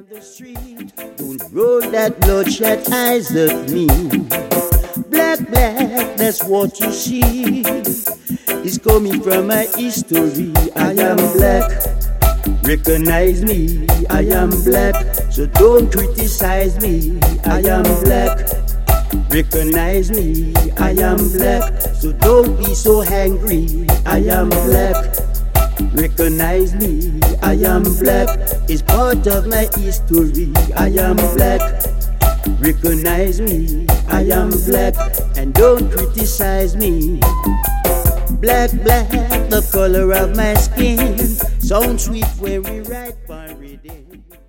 down the street. Don't roll that bloodshot eyes at me. Black, black, that's what you see. It's coming from my history. I am black. Recognize me, I am black. So don't criticize me. I am black. Recognize me, I am black. So don't be so angry. I am black. Recognize me, I am black. It's part of my history. I am black. Recognize me, I am black. And don't criticize me. Black, black, the color of my skin. Sounds sweet when we write.